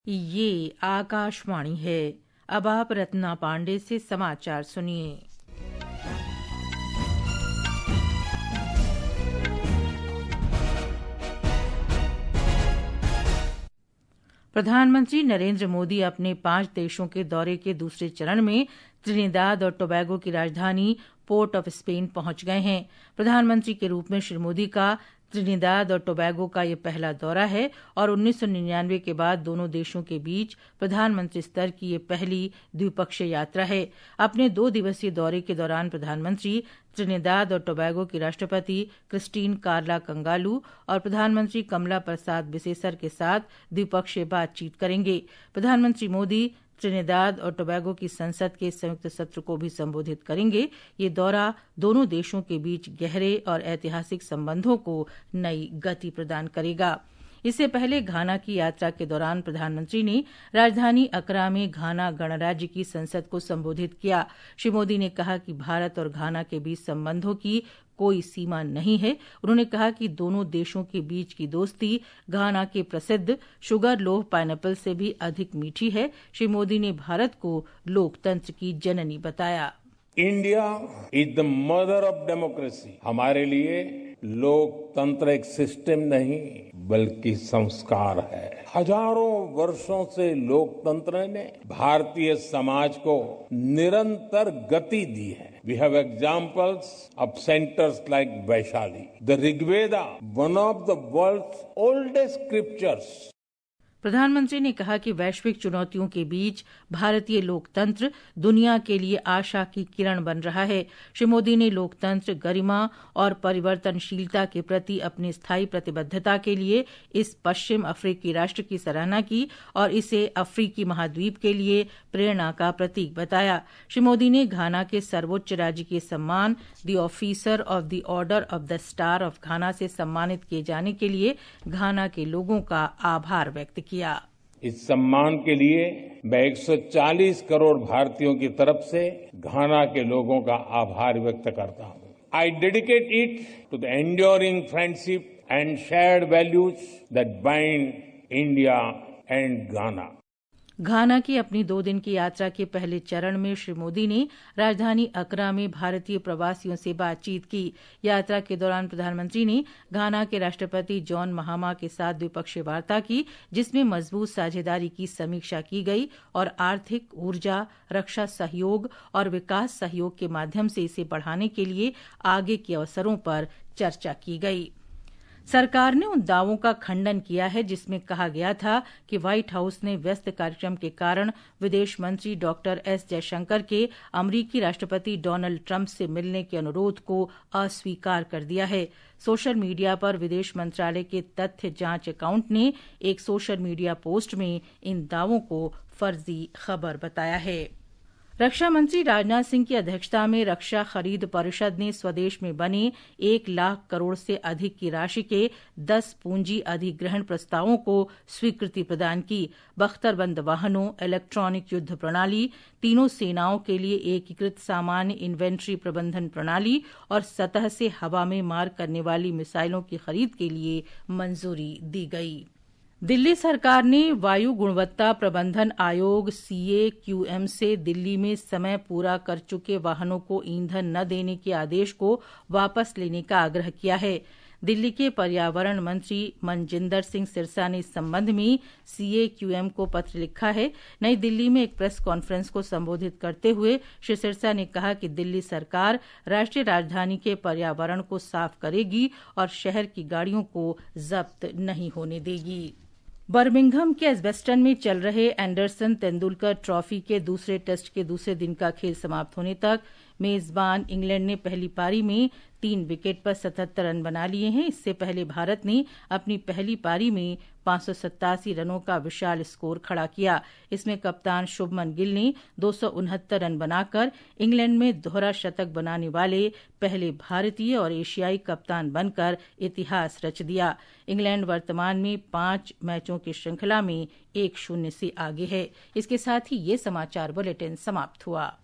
ये आकाशवाणी है। अब आप रत्ना पांडे से समाचार सुनिए। प्रधानमंत्री नरेंद्र मोदी अपने 5 देशों के दौरे के दूसरे चरण में त्रिनिदाद और टोबैगो की राजधानी पोर्ट ऑफ स्पेन पहुंच गए हैं। प्रधानमंत्री के रूप में श्री मोदी का त्रिनिदाद और टोबैगो का यह पहला दौरा है और 1999 के बाद दोनों देशों के बीच प्रधानमंत्री स्तर की यह पहली द्विपक्षीय यात्रा है। अपने 2 दिवसीय दौरे के दौरान प्रधानमंत्री त्रिनिदाद और टोबैगो की राष्ट्रपति क्रिस्टीन कार्ला कंगालू और प्रधानमंत्री कमला प्रसाद बिसेसर के साथ द्विपक्षीय बातचीत करेंगे। प्रधानमंत्री मोदी त्रिनिदाद और टोबैगो की संसद के संयुक्त सत्र को भी संबोधित करेंगे। ये दौरा दोनों देशों के बीच गहरे और ऐतिहासिक संबंधों को नई गति प्रदान करेगा। इससे पहले घाना की यात्रा के दौरान प्रधानमंत्री ने राजधानी अकरा में घाना गणराज्य की संसद को संबोधित किया। श्री मोदी ने कहा कि भारत और घाना के बीच संबंधों की कोई सीमा नहीं है। उन्होंने कहा कि दोनों देशों के बीच की दोस्ती घाना के प्रसिद्ध शुगर लोफ पाइनएप्पल से भी अधिक मीठी है। श्री मोदी ने भारत को लोकतंत्र की जननी बताया। India is the mother of democracy. हमारे लिए लोकतंत्र एक सिस्टम नहीं बल्कि संस्कार है। हजारों वर्षों से लोकतंत्र ने भारतीय समाज को निरंतर गति दी है। We have examples of centers like Vaishali. The Rigveda, one of the world's oldest scriptures. प्रधानमंत्री ने कहा कि वैश्विक चुनौतियों के बीच भारतीय लोकतंत्र दुनिया के लिए आशा की किरण बन रहा है। श्री मोदी ने लोकतंत्र, गरिमा और परिवर्तनशीलता के प्रति अपनी स्थायी प्रतिबद्धता के लिए इस पश्चिम अफ्रीकी राष्ट्र की सराहना की और इसे अफ्रीकी महाद्वीप के लिए प्रेरणा का प्रतीक बताया। श्री मोदी ने घाना के सर्वोच्च राजकीय सम्मान the officer of the order of the star of Ghana से सम्मानित किए जाने के लिए घाना के लोगों का आभार व्यक्त किया। इस सम्मान के लिए मैं 140 करोड़ भारतीयों की तरफ से घाना के लोगों का आभार व्यक्त करता हूं। I dedicate it to the enduring friendship and shared values that bind India and Ghana. Ghana की अपनी 2 दिन की यात्रा के पहले चरण में श्री मोदी ने राजधानी अकरा में भारतीय प्रवासियों से बातचीत की। यात्रा के दौरान प्रधानमंत्री ने घाना के राष्ट्रपति जॉन महामा के साथ द्विपक्षीय वार्ता की, जिसमें मजबूत साझेदारी की समीक्षा की गई और आर्थिक, ऊर्जा, रक्षा सहयोग और विकास सहयोग के माध्यम से इसे बढ़ाने के लिए आगे के अवसरों पर चर्चा की गई। सरकार ने उन दावों का खंडन किया है जिसमें कहा गया था कि व्हाइट हाउस ने व्यस्त कार्यक्रम के कारण विदेश मंत्री डॉक्टर एस जयशंकर के अमरीकी राष्ट्रपति डोनाल्ड ट्रंप से मिलने के अनुरोध को अस्वीकार कर दिया है। सोशल मीडिया पर विदेश मंत्रालय के तथ्य जांच अकाउंट ने एक सोशल मीडिया पोस्ट में इन दावों को फर्जी खबर बताया है। रक्षा मंत्री राजनाथ सिंह की अध्यक्षता में रक्षा खरीद परिषद ने स्वदेश में बने 1 लाख करोड़ से अधिक की राशि के 10 पूंजी अधिग्रहण प्रस्तावों को स्वीकृति प्रदान की। बख्तरबंद वाहनों, इलेक्ट्रॉनिक युद्ध प्रणाली, तीनों सेनाओं के लिए एकीकृत सामान्य इन्वेंट्री प्रबंधन प्रणाली और सतह से हवा में मार करने वाली मिसाइलों की खरीद के लिए मंजूरी दी गई। दिल्ली सरकार ने वायु गुणवत्ता प्रबंधन आयोग CAQM से दिल्ली में समय पूरा कर चुके वाहनों को ईंधन न देने के आदेश को वापस लेने का आग्रह किया है। दिल्ली के पर्यावरण मंत्री मनजिंदर सिंह सिरसा ने इस संबंध में CAQM को पत्र लिखा है। नई दिल्ली में एक प्रेस कॉन्फ्रेंस को संबोधित करते हुए श्री सिरसा ने कहा कि दिल्ली सरकार राष्ट्रीय राजधानी के पर्यावरण को साफ करेगी और शहर की गाड़ियों को जब्त नहीं होने देगी। बर्मिंघम के एज्बेस्टन में चल रहे एंडरसन तेंदुलकर ट्रॉफी के दूसरे टेस्ट के दूसरे दिन का खेल समाप्त होने तक मेजबान इंग्लैंड ने पहली पारी में 3 विकेट पर 77 रन बना लिए हैं। इससे पहले भारत ने अपनी पहली पारी में 587 रनों का विशाल स्कोर खड़ा किया। इसमें कप्तान शुभमन गिल ने 269 रन बनाकर इंग्लैंड में दोहरा शतक बनाने वाले पहले भारतीय और एशियाई कप्तान बनकर इतिहास रच दिया। इंग्लैंड वर्तमान में 5 मैचों की श्रृंखला में 1-0 से आगे है। इसके साथ ही ये समाचार बुलेटिन समाप्त हुआ।